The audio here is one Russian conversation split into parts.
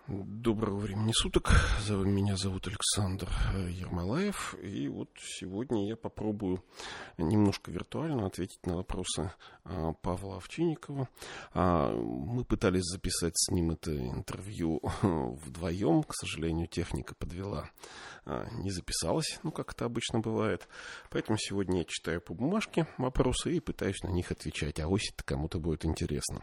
Доброго времени суток. Меня зовут Александр Ермолаев. И вот сегодня я попробую немножко виртуально ответить на вопросы Павла Овчинникова. Мы пытались записать с ним это интервью вдвоем. К сожалению, техника подвела. Не записалась, как это обычно бывает. Поэтому сегодня я читаю по бумажке вопросы и пытаюсь на них отвечать. А ось это кому-то будет интересно.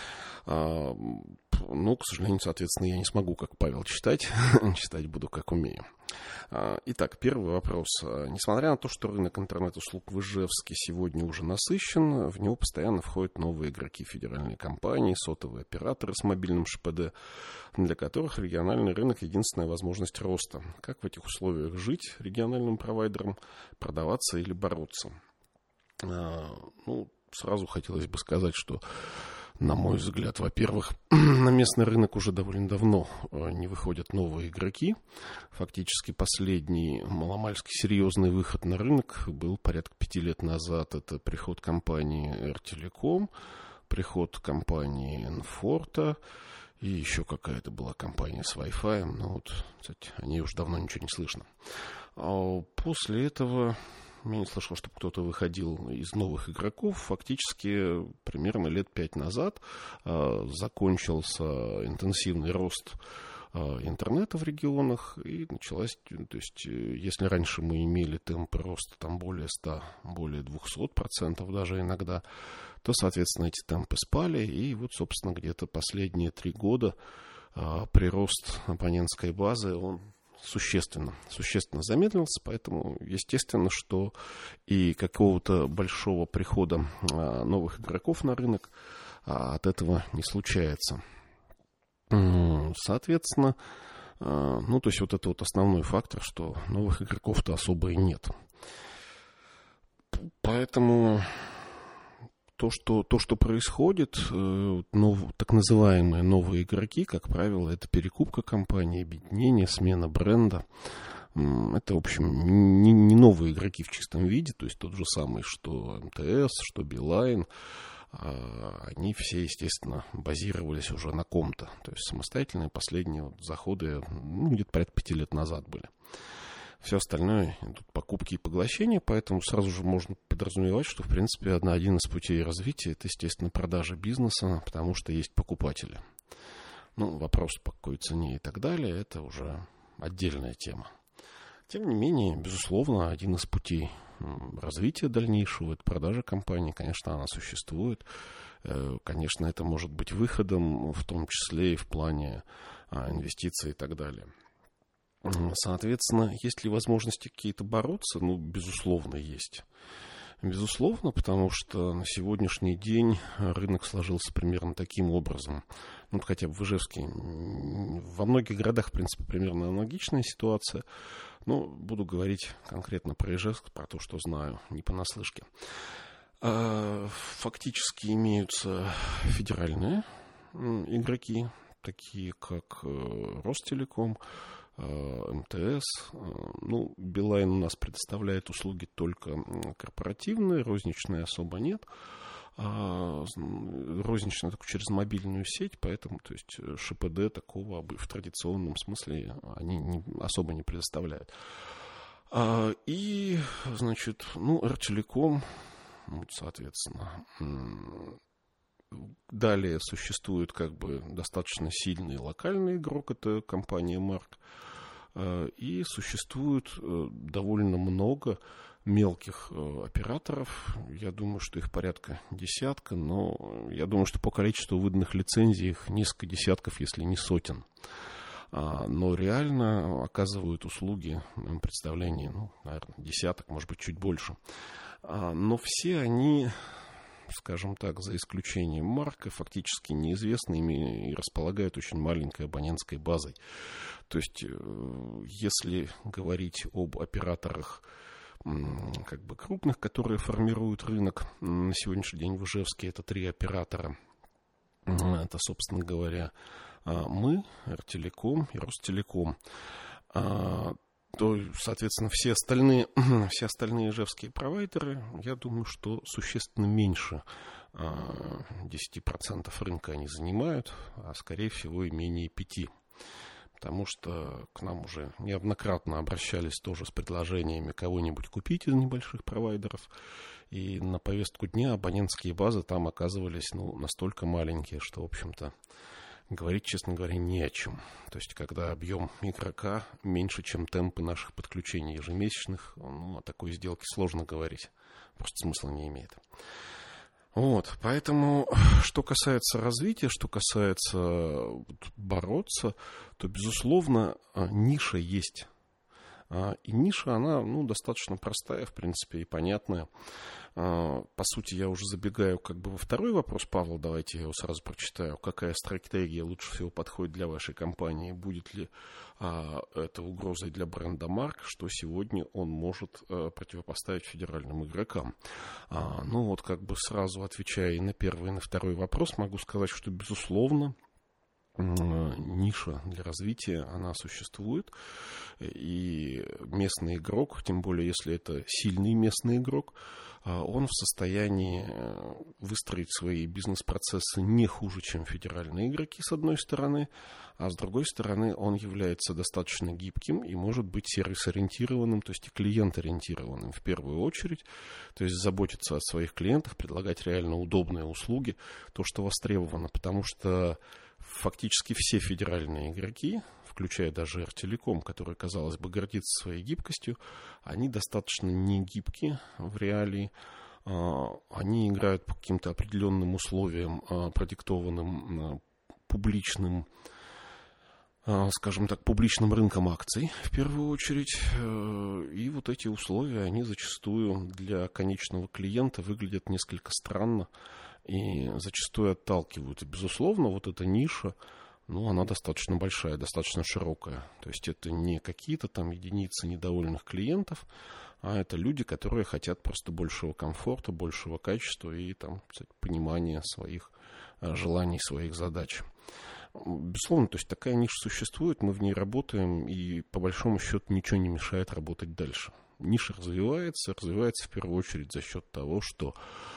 Но, к сожалению, соответственно, я не смогу, как Павел, читать. Читать буду, как умею. Итак, первый вопрос. Несмотря на то, что рынок интернет-услуг в Ижевске сегодня уже насыщен, в него постоянно входят новые игроки, федеральные компании, сотовые операторы с мобильным ШПД, для которых региональный рынок — единственная возможность роста. Как в этих условиях жить региональным провайдерам, продаваться или бороться? Сразу хотелось бы сказать, что, на мой взгляд, во-первых, на местный рынок уже довольно давно не выходят новые игроки. Фактически последний маломальски серьезный выход на рынок был порядка 5 лет назад. Это приход компании Р-Телеком, приход компании Инфорта и еще какая-то была компания с Wi-Fi. Кстати, о ней уже давно ничего не слышно. После этого я не слышал, чтобы кто-то выходил из новых игроков. Фактически примерно лет 5 назад закончился интенсивный рост интернета в регионах, и началась, то есть, если раньше мы имели темпы роста там более 100, более 200% даже иногда, то, соответственно, эти темпы спали, и вот, собственно, где-то последние 3 года прирост абонентской базы, он существенно замедлился, поэтому естественно, что и какого-то большого прихода новых игроков на рынок от этого не случается. Соответственно, то есть вот это вот основной фактор, что новых игроков-то особо и нет. Поэтому то, что происходит, так называемые новые игроки, как правило, это перекупка компании, объединение, смена бренда. Это, в общем, не новые игроки в чистом виде, то есть тот же самый, что МТС, что Билайн. Они все, естественно, базировались уже на ком-то. То есть самостоятельные последние заходы где-то порядка 5 лет назад были. Все остальное идут покупки и поглощения, поэтому сразу же можно подразумевать, что, в принципе, один из путей развития — это, естественно, продажа бизнеса, потому что есть покупатели. Вопрос, по какой цене и так далее, это уже отдельная тема. Тем не менее, безусловно, один из путей развития дальнейшего — это продажа компании. Конечно, она существует. Конечно, это может быть выходом, в том числе и в плане инвестиций и так далее. Соответственно, есть ли возможности какие-то бороться? Безусловно, есть. Безусловно, потому что на сегодняшний день рынок сложился примерно таким образом. Хотя бы в Ижевске. Во многих городах, в принципе, примерно аналогичная ситуация. Но буду говорить конкретно про Ижевск, про то, что знаю, не понаслышке. Фактически имеются федеральные игроки, такие как Ростелеком, МТС. Билайн у нас предоставляет услуги только корпоративные, розничные особо нет. Розничная только через мобильную сеть, поэтому, то есть, ШПД такого в традиционном смысле они особо не предоставляют. И, значит, Р-Телеком, соответственно. Далее существует достаточно сильный локальный игрок, это компания Марк. И существует довольно много мелких операторов. Я думаю, что их порядка десятка, но я думаю, что по количеству выданных лицензий их несколько десятков, если не сотен. Но реально оказывают услуги, в моем представлении, наверное, десяток, может быть, чуть больше. Но все они, скажем так, за исключением Марка, фактически неизвестными и располагают очень маленькой абонентской базой. То есть, если говорить об операторах крупных, которые формируют рынок, на сегодняшний день в Ижевске это 3 оператора. Это, собственно говоря, мы, Р-Телеком и Ростелеком. То, соответственно, все остальные ижевские провайдеры, я думаю, что существенно меньше 10% рынка они занимают, а скорее всего и менее 5%. потому что к нам уже неоднократно обращались тоже с предложениями кого-нибудь купить из небольших провайдеров. И на повестку дня абонентские базы там оказывались настолько маленькие, что, в общем-то, говорить, честно говоря, не о чем. То есть, когда объем игрока меньше, чем темпы наших подключений ежемесячных, о такой сделке сложно говорить. Просто смысла не имеет. Вот, поэтому, что касается развития, что касается бороться, то, безусловно, ниша есть. И ниша, она, достаточно простая, в принципе, и понятная. По сути, я уже забегаю во второй вопрос, Павла, давайте я его сразу прочитаю. Какая стратегия лучше всего подходит для вашей компании? Будет ли это угрозой для бренда марк, что сегодня он может противопоставить федеральным игрокам? Сразу отвечая и на первый, и на второй вопрос, могу сказать, что, безусловно, ниша для развития, она существует, и местный игрок, тем более если это сильный местный игрок, он в состоянии выстроить свои бизнес-процессы не хуже, чем федеральные игроки, с одной стороны, а с другой стороны он является достаточно гибким и может быть сервис-ориентированным, то есть и клиент-ориентированным в первую очередь, то есть заботиться о своих клиентах, предлагать реально удобные услуги, то, что востребовано, потому что фактически все федеральные игроки, включая даже РТелеком, который, казалось бы, гордится своей гибкостью, они достаточно не гибкие в реалии. Они играют по каким-то определенным условиям, продиктованным публичным, скажем так, публичным рынком акций, в первую очередь. И вот эти условия, они зачастую для конечного клиента выглядят несколько странно и зачастую отталкивают. И, безусловно, вот эта ниша, она достаточно большая, достаточно широкая. То есть это не какие-то там единицы недовольных клиентов, а это люди, которые хотят просто большего комфорта, большего качества и понимания своих желаний, своих задач. Безусловно, то есть такая ниша существует, мы в ней работаем, и по большому счету ничего не мешает работать дальше. Ниша развивается в первую очередь за счет того, что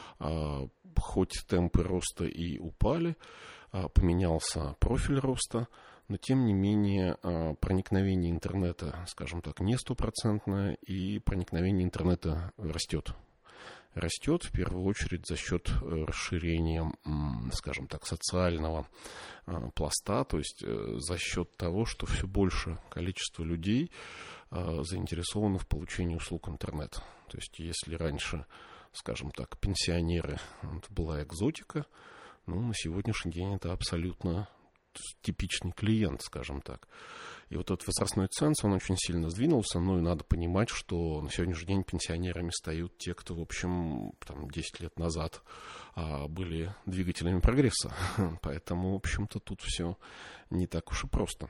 хоть темпы роста и упали, поменялся профиль роста, но тем не менее проникновение интернета, скажем так, не стопроцентное, и проникновение интернета растет. Растет в первую очередь за счет расширения, скажем так, социального пласта, то есть за счет того, что все больше количество людей заинтересованы в получении услуг интернета. То есть если раньше, скажем так, пенсионеры это была экзотика, на сегодняшний день это абсолютно типичный клиент, скажем так. И вот этот возрастной ценз, он очень сильно сдвинулся, и надо понимать, что на сегодняшний день пенсионерами стают те, кто, в общем, 10 лет назад были двигателями прогресса. Поэтому, в общем-то, тут все не так уж и просто.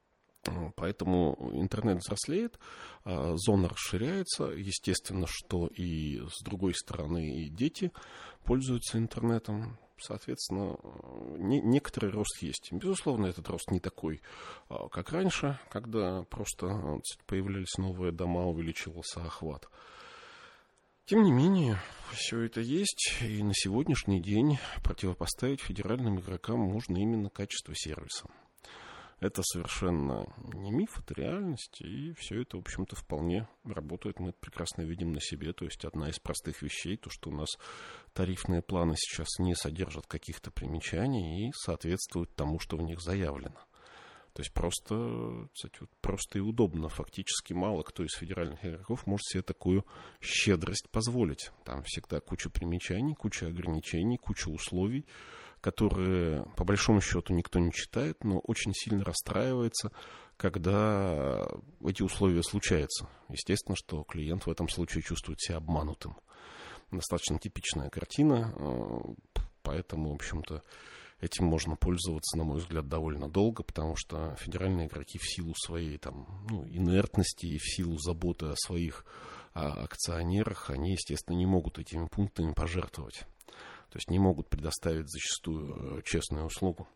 Поэтому интернет взрослеет, зона расширяется. Естественно, что и с другой стороны и дети пользуются интернетом. Соответственно, некоторый рост есть. Безусловно, этот рост не такой, как раньше, когда просто появлялись новые дома, увеличивался охват. Тем не менее, все это есть, и на сегодняшний день противопоставить федеральным игрокам можно именно качество сервиса. Это совершенно не миф, это реальность, и все это, в общем-то, вполне работает. Мы это прекрасно видим на себе. То есть одна из простых вещей, то, что у нас тарифные планы сейчас не содержат каких-то примечаний и соответствуют тому, что в них заявлено. То есть просто и удобно. Фактически мало кто из федеральных игроков может себе такую щедрость позволить. Там всегда куча примечаний, куча ограничений, куча условий, которые, по большому счету, никто не читает, но очень сильно расстраивается, когда эти условия случаются. Естественно, что клиент в этом случае чувствует себя обманутым. Достаточно типичная картина, поэтому, в общем-то, этим можно пользоваться, на мой взгляд, довольно долго, потому что федеральные игроки в силу своей инертности и в силу заботы о своих акционерах, они, естественно, не могут этими пунктами пожертвовать. То есть не могут предоставить зачастую честную услугу.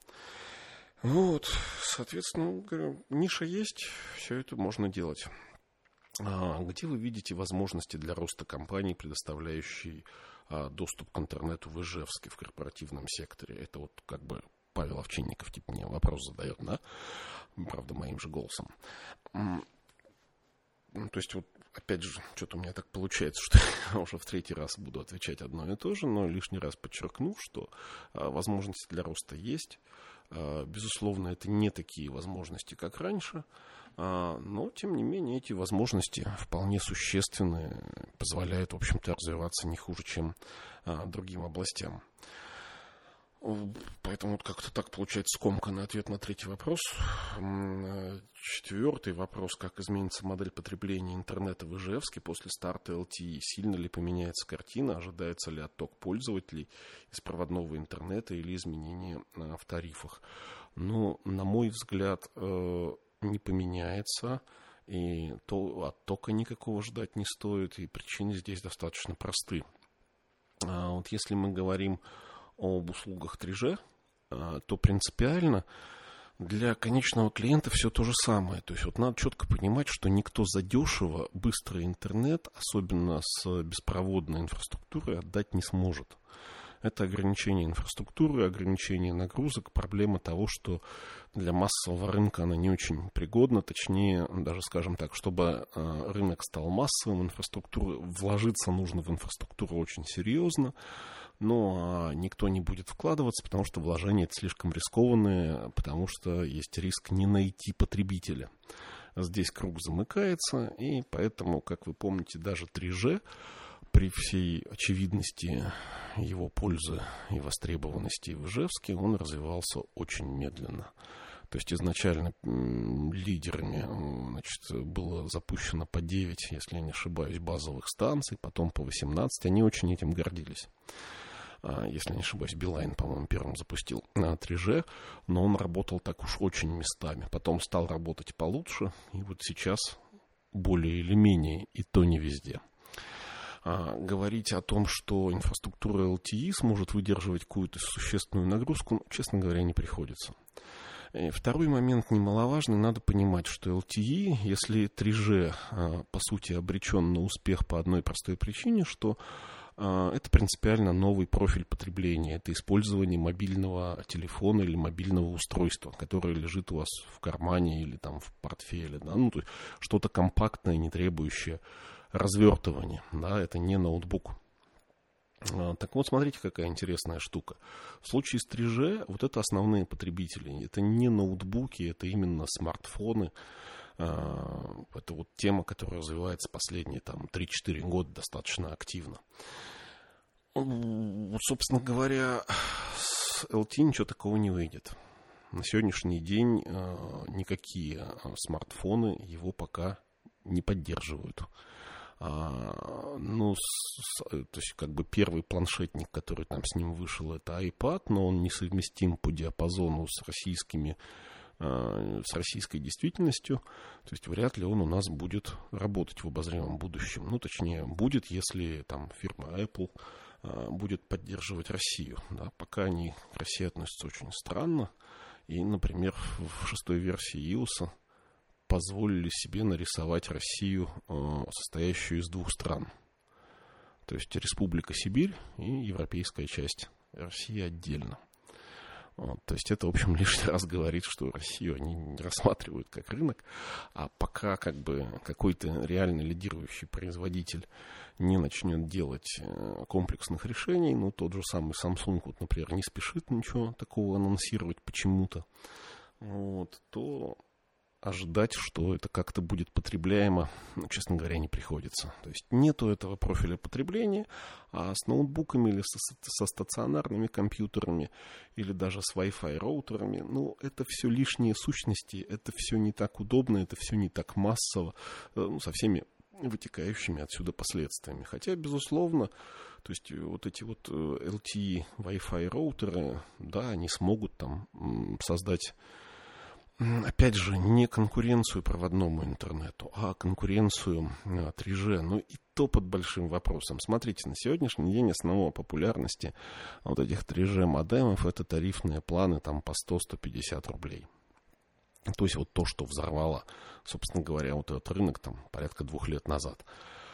Соответственно, говорю, ниша есть, все это можно делать. Где вы видите возможности для роста компаний, предоставляющей доступ к интернету в Ижевске, в корпоративном секторе? Это Павел Овчинников мне вопрос задает, да? правда, моим же голосом. То есть, вот, опять же, что-то у меня так получается, что я уже в третий раз буду отвечать одно и то же, но лишний раз подчеркну, что возможности для роста есть. Безусловно, это не такие возможности, как раньше, но, тем не менее, эти возможности вполне существенны, позволяют, в общем-то, развиваться не хуже, чем другим областям. Поэтому вот как-то так получается скомканный ответ на третий вопрос. Четвертый вопрос. Как изменится модель потребления интернета в Ижевске после старта LTE? Сильно ли поменяется картина? Ожидается ли отток пользователей из проводного интернета или изменения в тарифах? Ну, на мой взгляд, не поменяется. И то оттока никакого ждать не стоит. И причины здесь достаточно просты. Вот если мы говорим об услугах 3G, то принципиально для конечного клиента все то же самое. То есть вот надо четко понимать, что никто задешево быстрый интернет, особенно с беспроводной инфраструктурой, отдать не сможет. Это ограничение инфраструктуры, ограничение нагрузок, проблема того, что для массового рынка она не очень пригодна. Точнее, даже скажем так, чтобы рынок стал массовым, вложиться нужно в инфраструктуру очень серьезно. Но никто не будет вкладываться, потому что вложения это слишком рискованные, потому что есть риск не найти потребителя. Здесь круг замыкается, и поэтому, как вы помните, даже 3G при всей очевидности его пользы и востребованности в Ижевске, он развивался очень медленно. То есть изначально лидерами было запущено по 9, если я не ошибаюсь, базовых станций, потом по 18. Они очень этим гордились. Если не ошибаюсь, Билайн, по-моему, первым запустил 3G, но он работал так уж очень местами. Потом стал работать получше, и вот сейчас более или менее, и то не везде. Говорить о том, что инфраструктура LTE сможет выдерживать какую-то существенную нагрузку, честно говоря, не приходится. И второй момент немаловажный. Надо понимать, что LTE, если 3G, по сути, обречен на успех по одной простой причине, что это принципиально новый профиль потребления. Это использование мобильного телефона или мобильного устройства, которое лежит у вас в кармане или там в портфеле. Да? Ну, то есть что-то компактное, не требующее развертывания. Да? Это не ноутбук. Так вот, смотрите, какая интересная штука. В случае с 3G, вот это основные потребители. Это не ноутбуки, это именно смартфоны. Это вот тема, которая развивается последние 3-4 года достаточно активно. Вот, собственно говоря, с LTE ничего такого не выйдет. На сегодняшний день никакие смартфоны его пока не поддерживают. То есть, первый планшетник, который там с ним вышел, это iPad, но он несовместим по диапазону с российской действительностью. То есть, вряд ли он у нас будет работать в обозримом будущем. Ну, точнее, будет, если там фирма Apple будет поддерживать Россию. Да. Пока они к России относятся очень странно. И, например, в 6-й версии iOS позволили себе нарисовать Россию, состоящую из 2 стран. То есть Республика Сибирь и европейская часть России отдельно. То есть это, в общем, лишний раз говорит, что Россию они не рассматривают как рынок, а пока какой-то реально лидирующий производитель не начнет делать комплексных решений, тот же самый Samsung, вот, например, не спешит ничего такого анонсировать почему-то, то ожидать, что это как-то будет потребляемо, честно говоря, не приходится. То есть нету этого профиля потребления, а с ноутбуками или со стационарными компьютерами или даже с Wi-Fi роутерами, это все лишние сущности, это все не так удобно, это все не так массово, со всеми вытекающими отсюда последствиями. Хотя, безусловно, то есть вот эти вот LTE Wi-Fi роутеры, да, они смогут там создать, опять же, не конкуренцию проводному интернету, а конкуренцию 3G. И то под большим вопросом. Смотрите, на сегодняшний день основа популярности вот этих 3G модемов — это тарифные планы там по 100-150 рублей. То есть вот то, что взорвало, собственно говоря, вот этот рынок там порядка 2 лет назад.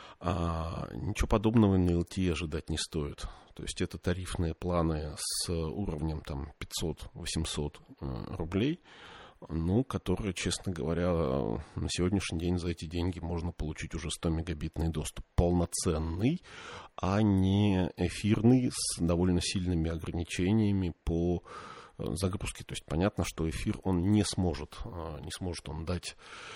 Ничего подобного на LTE ожидать не стоит. То есть это тарифные планы с уровнем там 500-800 рублей. которые, честно говоря, на сегодняшний день за эти деньги можно получить уже 100-мегабитный доступ полноценный, а не эфирный с довольно сильными ограничениями по загрузке. То есть понятно, что эфир он не сможет он дать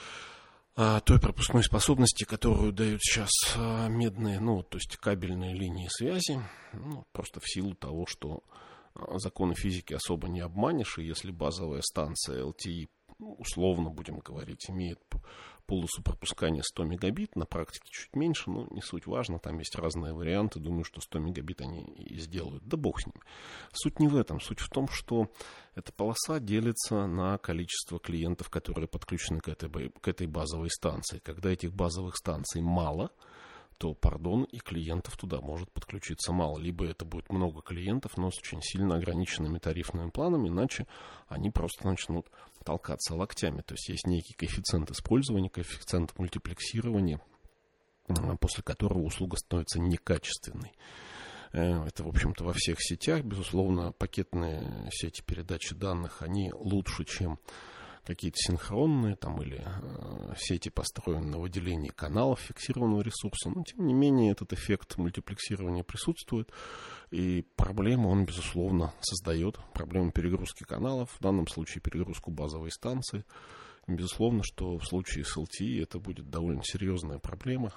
той пропускной способности, которую дают сейчас медные, то есть кабельные линии связи, просто в силу того, что законы физики особо не обманешь, и если базовая станция LTE, условно будем говорить, имеет полосу пропускания 100 мегабит, на практике чуть меньше, не суть важно, там есть разные варианты, думаю, что 100 мегабит они и сделают, да бог с ним. Суть не в этом, суть в том, что эта полоса делится на количество клиентов, которые подключены к этой базовой станции. Когда этих базовых станций мало, то, и клиентов туда может подключиться мало. Либо это будет много клиентов, но с очень сильно ограниченными тарифными планами, иначе они просто начнут толкаться локтями. То есть есть некий коэффициент использования, коэффициент мультиплексирования, после которого услуга становится некачественной. Это, в общем-то, во всех сетях. Безусловно, пакетные сети передачи данных, они лучше, чем какие-то синхронные или сети, построенные на выделении каналов фиксированного ресурса. Но, тем не менее, этот эффект мультиплексирования присутствует. И проблему он, безусловно, создает. Проблему перегрузки каналов, в данном случае перегрузку базовой станции. И, безусловно, что в случае с LTE это будет довольно серьезная проблема.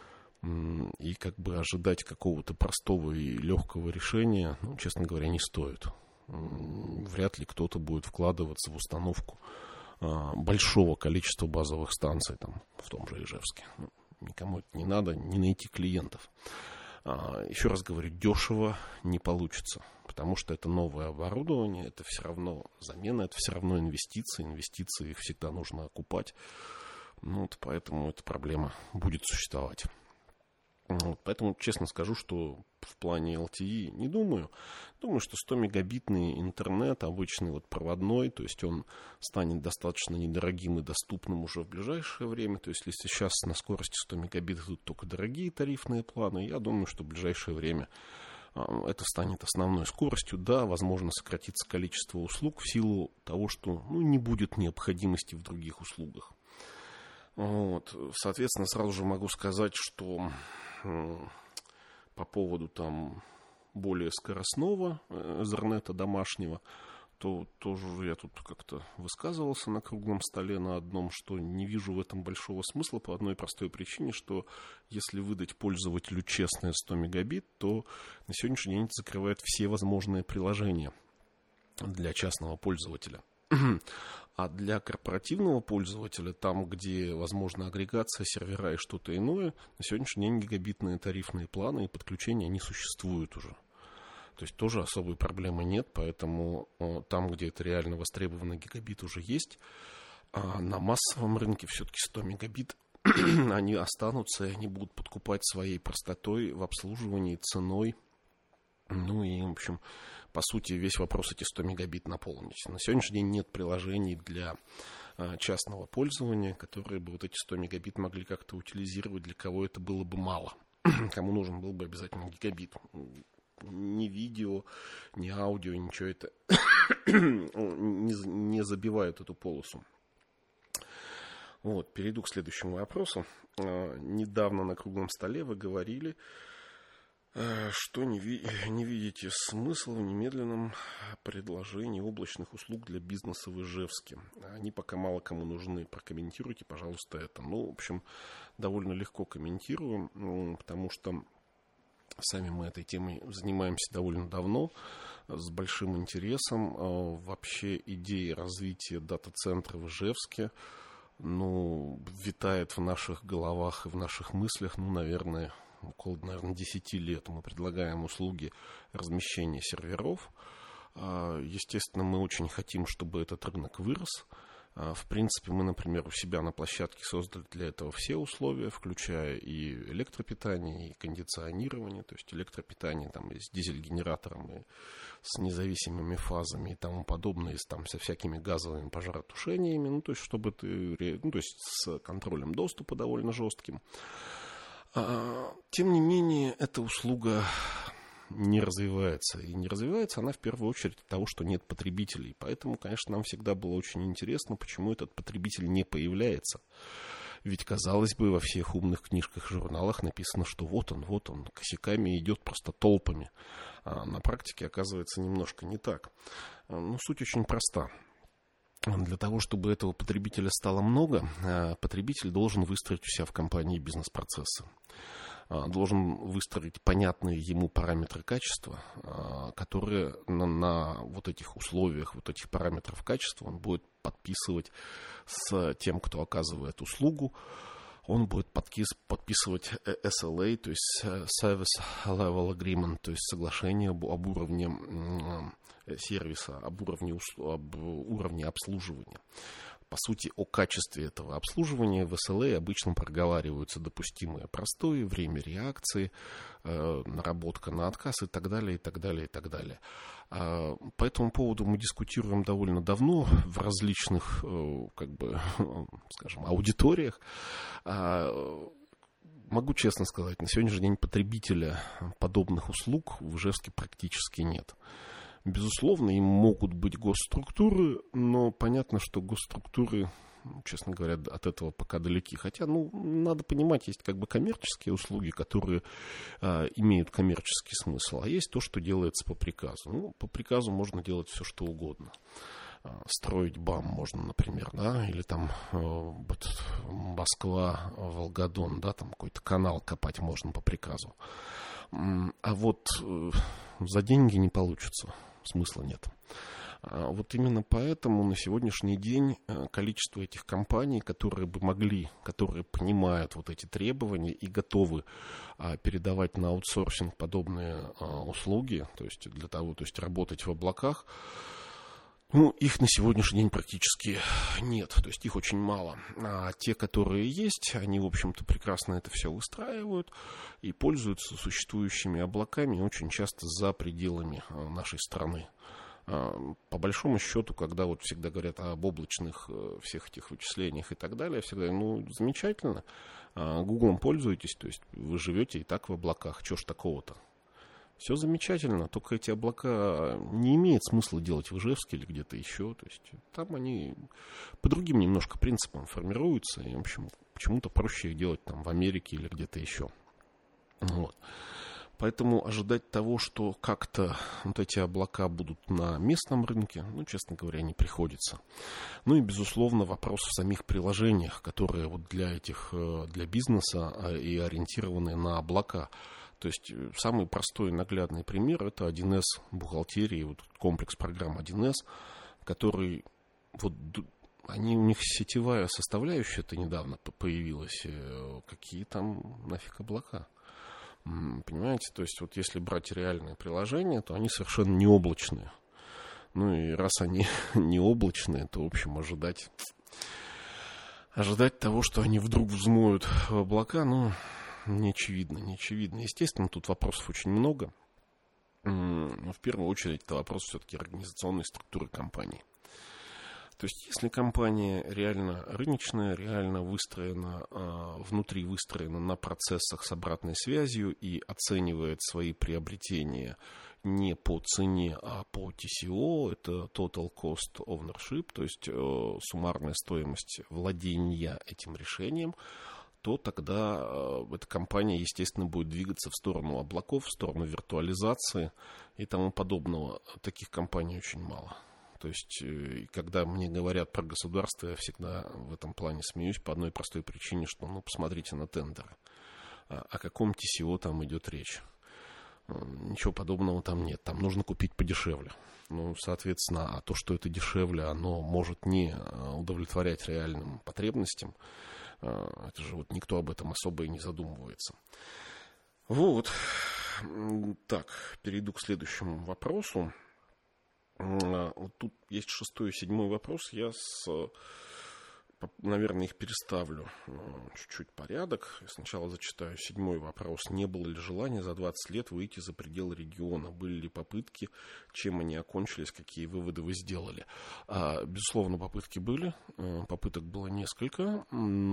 И ожидать какого-то простого и легкого решения, честно говоря, не стоит. Вряд ли кто-то будет вкладываться в установку большого количества базовых станций в том же Ижевске. Никому это не надо, не найти клиентов. Еще раз говорю, дешево не получится, потому что это новое оборудование, это все равно замена, это все равно инвестиции. Инвестиции их всегда нужно окупать. Поэтому эта проблема будет существовать. Поэтому честно скажу, что в плане LTE не думаю. Думаю, что 100-мегабитный интернет, обычный проводной, то есть он станет достаточно недорогим и доступным уже в ближайшее время. То есть если сейчас на скорости 100 мегабит идут только дорогие тарифные планы, я думаю, что в ближайшее время это станет основной скоростью. Да, возможно, сократится количество услуг в силу того, что не будет необходимости в других услугах. Соответственно, сразу же могу сказать, что по поводу более скоростного Ethernet домашнего, то тоже я тут как-то высказывался на круглом столе на одном, что не вижу в этом большого смысла по одной простой причине, что если выдать пользователю честные 100 мегабит, то на сегодняшний день это закрывает все возможные приложения для частного пользователя. А для корпоративного пользователя, там, где возможна агрегация, сервера и что-то иное, на сегодняшний день гигабитные тарифные планы и подключения не существуют уже. То есть тоже особой проблемы нет, поэтому там, где это реально востребовано, гигабит уже есть. А на массовом рынке все-таки 100 мегабит они останутся, и они будут подкупать своей простотой в обслуживании, ценой. И, в общем, по сути, весь вопрос эти 100 мегабит наполнить. На сегодняшний день нет приложений для частного пользования, которые бы эти 100 мегабит могли как-то утилизировать, для кого это было бы мало. Кому нужен был бы обязательно гигабит. Ни видео, ни аудио, ничего это не забивают эту полосу. Перейду к следующему вопросу. Недавно на круглом столе вы говорили, что не видите смысла в немедленном предложении облачных услуг для бизнеса в Ижевске. Они пока мало кому нужны. Прокомментируйте, пожалуйста, это. В общем, довольно легко комментируем, потому что сами мы этой темой занимаемся довольно давно, с большим интересом. Вообще идея развития дата-центра в Ижевске, витает в наших головах и в наших мыслях, наверное, около 10 лет. Мы предлагаем услуги размещения серверов. Естественно, мы очень хотим, чтобы этот рынок вырос. В принципе, мы, например, у себя на площадке создали для этого все условия, включая и электропитание, и кондиционирование. То есть электропитание и с дизель-генератором, и с независимыми фазами и тому подобное, и со всякими газовыми пожаротушениями. То есть, чтобы с контролем доступа довольно жестким. Тем не менее, эта услуга не развивается. И не развивается она в первую очередь от того, что нет потребителей. Поэтому, конечно, нам всегда было очень интересно, почему этот потребитель не появляется. Ведь, казалось бы, во всех умных книжках и журналах написано, что вот он, косяками идет просто толпами. А на практике оказывается немножко не так. Суть очень проста. Для того, чтобы этого потребителя стало много, потребитель должен выстроить у себя в компании бизнес-процессы. Должен выстроить понятные ему параметры качества, которые на вот этих условиях, вот этих параметров качества он будет подписывать с тем, кто оказывает услугу. Он будет подписывать SLA, то есть Service Level Agreement, то есть соглашение об уровне сервиса, об уровне обслуживания. По сути, о качестве этого обслуживания в SLA обычно проговариваются допустимые простои, время реакции, наработка на отказ и так далее, и так далее, и так далее. По этому поводу мы дискутируем довольно давно в различных, скажем, аудиториях. Могу честно сказать, на сегодняшний день потребителя подобных услуг в Ижевске практически нет. Безусловно, им могут быть госструктуры, но понятно, что госструктуры, честно говоря, от этого пока далеки. Хотя, надо понимать, есть коммерческие услуги, которые имеют коммерческий смысл, а есть то, что делается по приказу. По приказу можно делать все, что угодно. Строить БАМ можно, например, или там Москва, Волгодон, там какой-то канал копать можно по приказу. А вот за деньги не получится, смысла нет. Вот именно поэтому на сегодняшний день количество этих компаний, которые понимают вот эти требования и готовы передавать на аутсорсинг подобные услуги, то есть работать в облаках, их на сегодняшний день практически нет, то есть их очень мало. А те, которые есть, они, в общем-то, прекрасно это все выстраивают и пользуются существующими облаками очень часто за пределами нашей страны. По большому счету, когда всегда говорят об облачных всех этих вычислениях и так далее, всегда замечательно, Гуглом пользуетесь, то есть вы живете и так в облаках, чего ж такого-то? Все замечательно, только эти облака не имеет смысла делать в Ижевске или где-то еще. То есть там они по другим немножко принципам формируются. И, в общем, почему-то проще их делать там в Америке или где-то еще. Вот. Поэтому ожидать того, что как-то вот эти облака будут на местном рынке, честно говоря, не приходится. И, безусловно, вопрос в самих приложениях, которые для бизнеса и ориентированы на облака. То есть самый простой и наглядный пример – это 1С бухгалтерии, комплекс программ 1С, который, у них сетевая составляющая-то недавно появилась, какие там нафиг облака. Понимаете, то есть если брать реальные приложения, то они совершенно не облачные. И раз они не облачные, то, в общем, ожидать того, что они вдруг взмоют в облака, не очевидно. Естественно, тут вопросов очень много. Но в первую очередь это вопрос все-таки организационной структуры компании. То есть, если компания реально рыночная, реально внутри выстроена на процессах с обратной связью и оценивает свои приобретения не по цене, а по TCO, это Total Cost Ownership, то есть суммарная стоимость владения этим решением, то тогда эта компания, естественно, будет двигаться в сторону облаков, в сторону виртуализации и тому подобного. Таких компаний очень мало. То есть, когда мне говорят про государство, я всегда в этом плане смеюсь по одной простой причине, что, посмотрите на тендеры. О каком TCO там идет речь? Ничего подобного там нет. Там нужно купить подешевле. Соответственно, а то, что это дешевле, оно может не удовлетворять реальным потребностям. Это же никто об этом особо и не задумывается. Так, перейду к следующему вопросу. Тут есть 6-й и 7-й вопрос. Я, наверное, их переставлю чуть-чуть порядок. Сначала зачитаю 7-й вопрос. Не было ли желания за 20 лет выйти за пределы региона? Были ли попытки? Чем они окончились? Какие выводы вы сделали? Безусловно, попытки были. Попыток было несколько.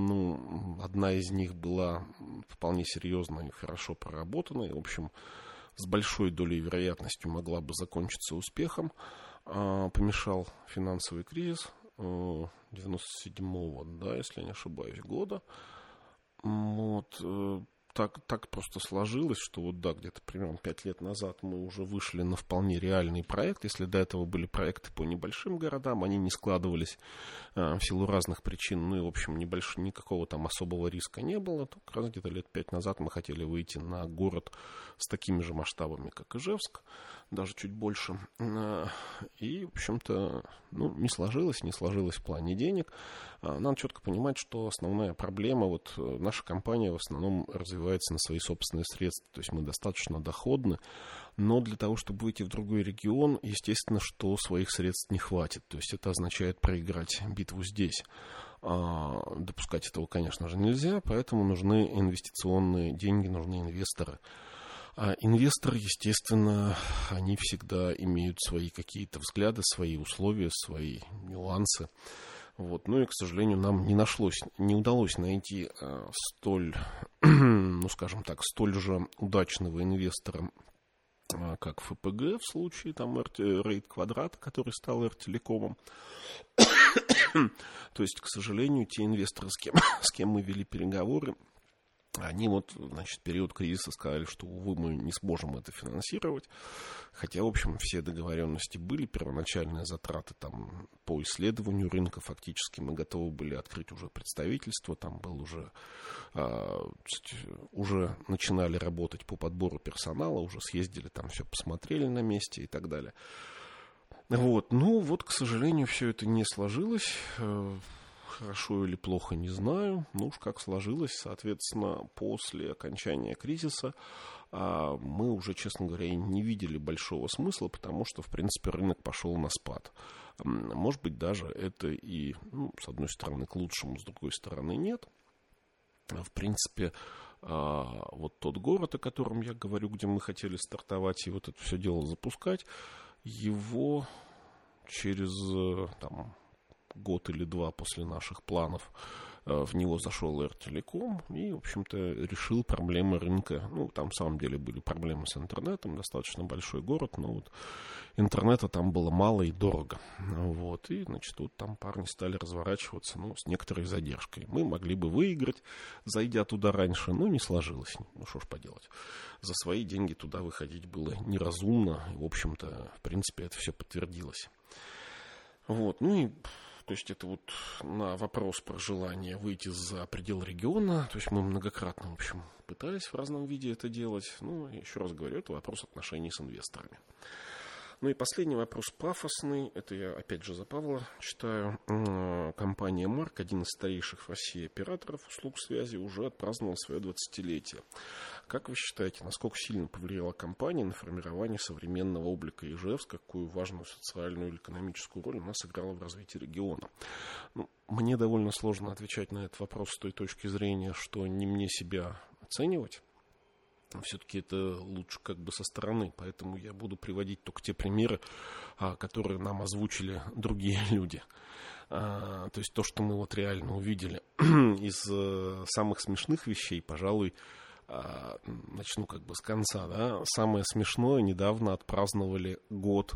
Одна из них была вполне серьезно и хорошо проработана. И, в общем, с большой долей вероятности могла бы закончиться успехом. Помешал финансовый кризис 97-го, да, если я не ошибаюсь, года. Вот, так просто сложилось, что вот да, где-то примерно 5 лет назад мы уже вышли на вполне реальный проект. Если до этого были проекты по небольшим городам, они не складывались в силу разных причин, ну и, в общем, никакого там особого риска не было. То как раз где-то лет 5 назад мы хотели выйти на город с такими же масштабами, как Ижевск, даже чуть больше. И, в общем-то, не сложилось в плане денег. Надо четко понимать, что основная проблема, вот наша компания в основном развивается на свои собственные средства, то есть мы достаточно доходны, но для того, чтобы выйти в другой регион, естественно, что своих средств не хватит, то есть это означает проиграть битву здесь. Допускать этого, конечно же, нельзя, поэтому нужны инвестиционные деньги, нужны инвесторы. А инвесторы, естественно, они всегда имеют свои какие-то взгляды, свои условия, свои нюансы. Вот. Ну и, к сожалению, нам не удалось найти столь же удачного инвестора, как ФПГ в случае там Рейд Квадрат, который стал Ртелекомом. То есть, к сожалению, те инвесторы, с кем мы вели переговоры, они в период кризиса сказали, что, увы, мы не сможем это финансировать. Хотя, в общем, все договоренности были, первоначальные затраты там по исследованию рынка, фактически мы готовы были открыть уже представительство, там был уже начинали работать по подбору персонала, уже съездили, там все посмотрели на месте и так далее. Вот, к сожалению, все это не сложилось. Хорошо или плохо, не знаю. Уж как сложилось, соответственно, после окончания кризиса мы уже, честно говоря, не видели большого смысла, потому что, в принципе, рынок пошел на спад. Может быть, даже это и, с одной стороны, к лучшему, с другой стороны, нет. В принципе, вот тот город, о котором я говорю, где мы хотели стартовать и вот это все дело запускать, его через год или два после наших планов в него зашел Ртелеком и, в общем-то, решил проблемы рынка. Там, на самом деле, были проблемы с интернетом, достаточно большой город, но интернета там было мало и дорого. И, там парни стали разворачиваться, с некоторой задержкой. Мы могли бы выиграть, зайдя туда раньше, но не сложилось. Что ж поделать. За свои деньги туда выходить было неразумно, и, в общем-то, в принципе, это все подтвердилось. То есть это на вопрос про желание выйти за пределы региона. То есть мы многократно, в общем, пытались в разном виде это делать. Еще раз говорю, это вопрос отношений с инвесторами. И последний вопрос пафосный. Это я опять же за Павла читаю. Компания Марк, один из старейших в России операторов услуг связи, уже отпраздновала свое 20-летие. Как вы считаете, насколько сильно повлияла компания на формирование современного облика Ижевска, какую важную социальную или экономическую роль она сыграла в развитии региона? Мне довольно сложно отвечать на этот вопрос с той точки зрения, что не мне себя оценивать. Все-таки это лучше со стороны, поэтому я буду приводить только те примеры, которые нам озвучили другие люди. То есть то, что мы реально увидели. Из самых смешных вещей, пожалуй, начну с конца. Да? Самое смешное, недавно отпраздновали год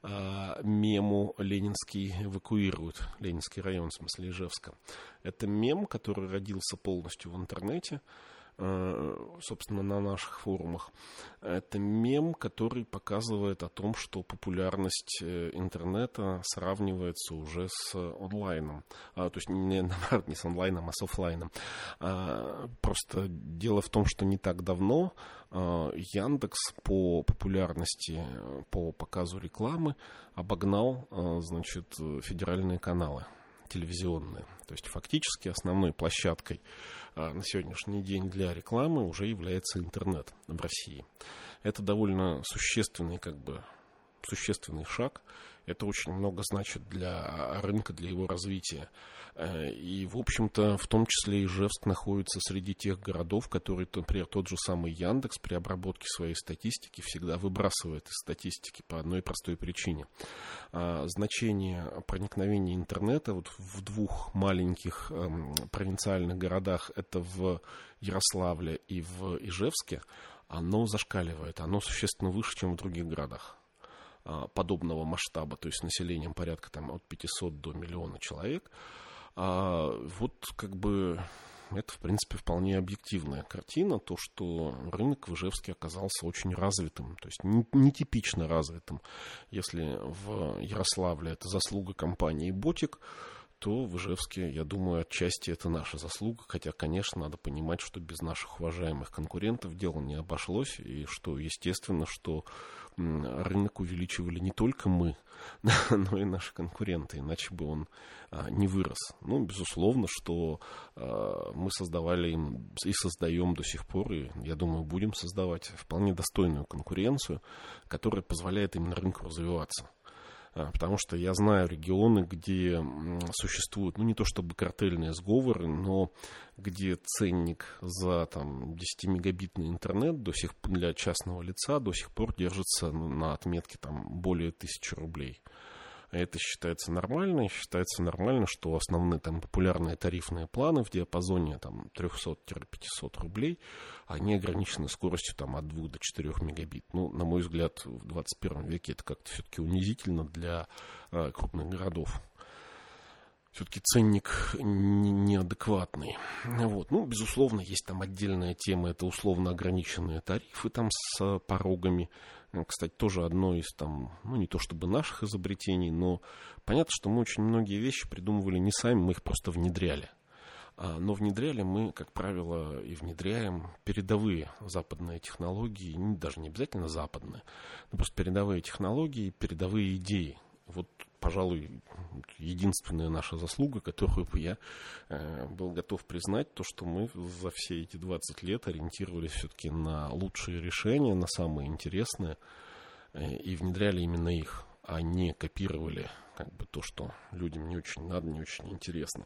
мему «Ленинский эвакуируют», Ленинский район, в смысле Ижевска. Это мем, который родился полностью в интернете, собственно, на наших форумах. Это мем, который показывает о том, что популярность интернета сравнивается уже с онлайном. То есть не с онлайном, а с офлайном. Просто дело в том, что не так давно Яндекс по популярности, по показу рекламы обогнал, федеральные каналы телевизионные. То есть фактически основной площадкой на сегодняшний день для рекламы уже является интернет в России. Это довольно существенный шаг. Это очень много значит для рынка, для его развития. И, в общем-то, в том числе Ижевск находится среди тех городов, которые, например, тот же самый Яндекс при обработке своей статистики всегда выбрасывает из статистики по одной простой причине. Значение проникновения интернета в двух маленьких провинциальных городах, это в Ярославле и в Ижевске, оно зашкаливает, оно существенно выше, чем в других городах подобного масштаба, то есть с населением порядка там, от 500 до миллиона человек. Вот как бы это, в принципе, вполне объективная картина, то, что рынок в Ижевске оказался очень развитым, то есть нетипично развитым. Если в Ярославле это заслуга компании «Ботик», то в Ижевске, я думаю, отчасти это наша заслуга, хотя, конечно, надо понимать, что без наших уважаемых конкурентов дело не обошлось, и что, естественно, что рынок увеличивали не только мы, но и наши конкуренты, иначе бы он не вырос. Ну, безусловно, что мы создавали им и создаем до сих пор, и, я думаю, будем создавать вполне достойную конкуренцию, которая позволяет именно рынку развиваться. Потому что я знаю регионы, где существуют, ну, не то чтобы картельные сговоры, но где ценник за там, 10-мегабитный интернет для частного лица до сих пор держится на отметке там, более 1000 рублей. Это считается нормально, и считается нормально, что основные там, популярные тарифные планы в диапазоне там, 300-500 рублей, они ограничены скоростью там, от 2 до 4 мегабит. Ну, на мой взгляд, в 21 веке это как-то все-таки унизительно для крупных городов. Все-таки ценник неадекватный. Вот. Ну, безусловно, есть там отдельная тема, это условно ограниченные тарифы там с порогами. Кстати, тоже одно из там, ну, не то чтобы наших изобретений, но понятно, что мы очень многие вещи придумывали не сами, мы их просто внедряли. Но внедряли мы, как правило, и внедряем передовые западные технологии, даже не обязательно западные, но просто передовые технологии, передовые идеи. Вот, пожалуй, единственная наша заслуга, которую бы я был готов признать, то, что мы за все эти 20 лет ориентировались все-таки на лучшие решения, на самые интересные, и внедряли именно их, а не копировали как бы то, что людям не очень надо, не очень интересно.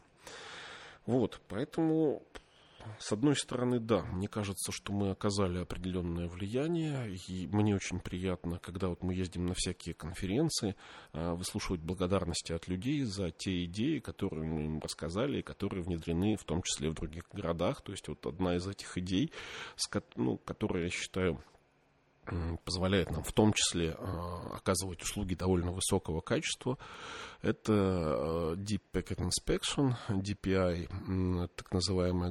Вот, поэтому... С одной стороны, да, мне кажется, что мы оказали определенное влияние, и мне очень приятно, когда вот мы ездим на всякие конференции, выслушивать благодарности от людей за те идеи, которые мы им рассказали, и которые внедрены в том числе в других городах. То есть вот одна из этих идей, которая, я считаю, позволяет нам в том числе оказывать услуги довольно высокого качества. Это Deep Packet Inspection, DPI, так называемый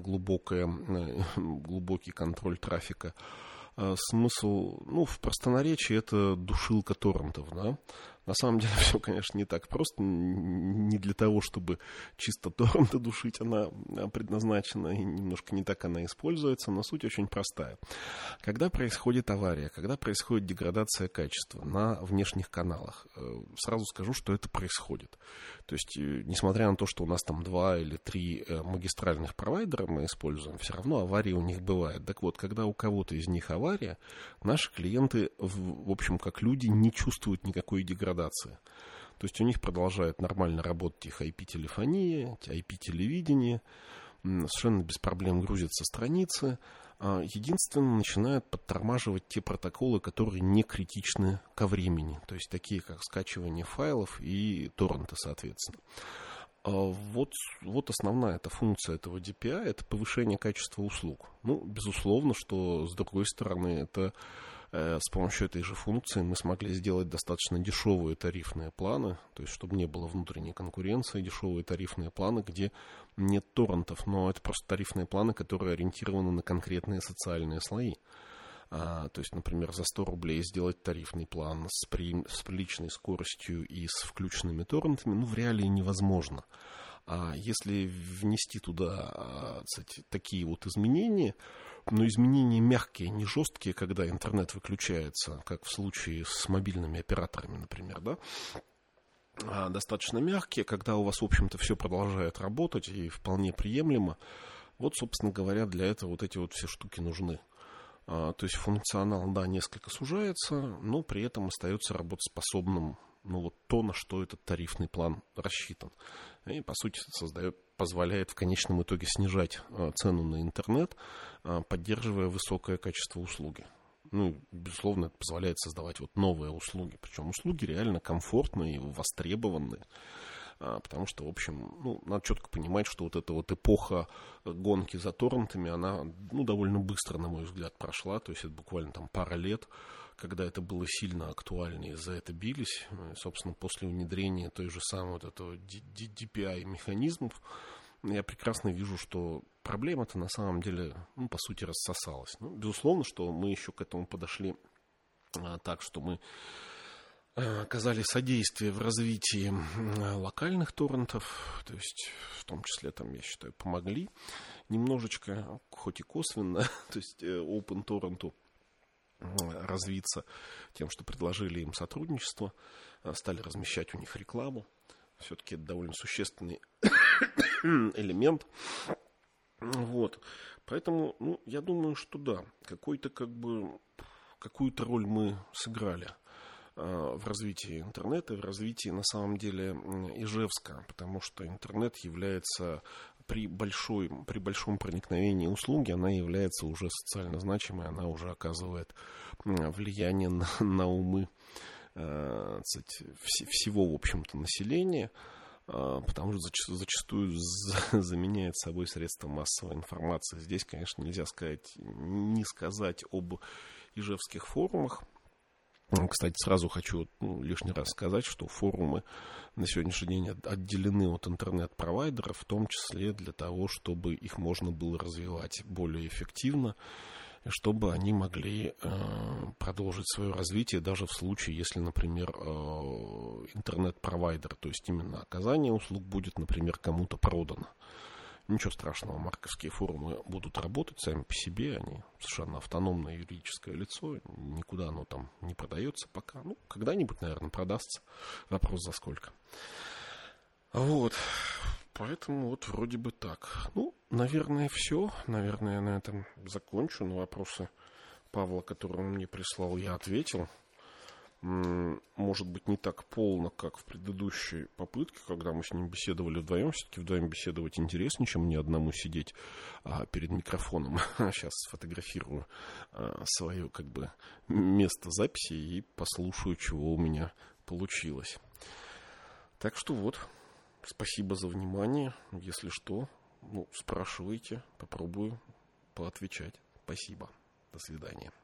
глубокий контроль трафика. Смысл, ну, в простонаречии это душилка торрентов, да. На самом деле все, конечно, не так просто. Не для того, чтобы чисто торренты душить, она предназначена, и немножко не так она используется, но суть очень простая. Когда происходит авария, когда происходит деградация качества на внешних каналах, сразу скажу, что это происходит. То есть, несмотря на то, что у нас там 2 или 3 магистральных провайдера мы используем, все равно аварии у них бывают. Так вот, когда у кого-то из них авария, наши клиенты, в общем, как люди, не чувствуют никакой деградации. То есть у них продолжает нормально работать их IP-телефония, IP-телевидение, совершенно без проблем грузятся страницы. Единственное, начинают подтормаживать те протоколы, которые не критичны ко времени, то есть такие как скачивание файлов и торренты, соответственно. Вот основная эта функция этого DPI – это повышение качества услуг. Ну, безусловно, что с другой стороны, это с помощью этой же функции мы смогли сделать достаточно дешевые тарифные планы, то есть чтобы не было внутренней конкуренции, дешевые тарифные планы, где нет торрентов, но это просто тарифные планы, которые ориентированы на конкретные социальные слои. То есть, например, за 100 рублей сделать тарифный план с приличной скоростью и с включенными торрентами, ну, в реалии невозможно. А если внести туда, кстати, такие вот изменения, но изменения мягкие, не жесткие, когда интернет выключается, как в случае с мобильными операторами, например, да, а достаточно мягкие, когда у вас, в общем-то, все продолжает работать и вполне приемлемо, вот, собственно говоря, для этого вот эти вот все штуки нужны. То есть функционал, да, несколько сужается, но при этом остается работоспособным, ну, вот то, на что этот тарифный план рассчитан. И, по сути, позволяет в конечном итоге снижать цену на интернет, поддерживая высокое качество услуги. Ну, безусловно, это позволяет создавать вот новые услуги. Причем услуги реально комфортные, востребованные. потому что, в общем, надо четко понимать, что вот эта вот эпоха гонки за торрентами, она, довольно быстро, на мой взгляд, прошла, то есть это буквально там пара лет, когда это было сильно актуально, и за это бились. Собственно, после внедрения той же самой вот этого DPI-механизмов, я прекрасно вижу, что проблема-то на самом деле, по сути, рассосалась. Безусловно, что мы еще к этому подошли так, что мы оказали содействие в развитии локальных торрентов, то есть в том числе, я считаю, помогли немножечко, хоть и косвенно, то есть OpenTorrent развиться тем, что предложили им сотрудничество, стали размещать у них рекламу. Все-таки это довольно существенный элемент. Вот. Поэтому, я думаю, что да, какую-то роль мы сыграли в развитии интернета, в развитии, на самом деле, Ижевска, потому что интернет является при большом проникновении услуги, она является уже социально значимой, она уже оказывает влияние на умы всего, в общем-то, населения, потому что зачастую заменяет собой средства массовой информации. Здесь, конечно, нельзя не сказать об ижевских форумах. Кстати, сразу хочу лишний раз сказать, что форумы на сегодняшний день отделены от интернет-провайдеров, в том числе для того, чтобы их можно было развивать более эффективно, и чтобы они могли продолжить свое развитие даже в случае, если, например, интернет-провайдер, то есть именно оказание услуг, будет, например, кому-то продано. Ничего страшного, марковские форумы будут работать сами по себе, они совершенно автономное юридическое лицо, никуда оно там не продается пока. Когда-нибудь, наверное, продастся. Вопрос за сколько. Вот. Поэтому вот вроде бы так. Наверное, все. Наверное, я на этом закончу. На вопросы Павла, которые он мне прислал, я ответил. Может быть, не так полно, как в предыдущей попытке, когда мы с ним беседовали вдвоем. Все-таки вдвоем беседовать интереснее, чем мне одному сидеть перед микрофоном. Сейчас сфотографирую свое место записи и послушаю, чего у меня получилось. Так что вот, спасибо за внимание. Если что, спрашивайте, попробую поотвечать. Спасибо. До свидания.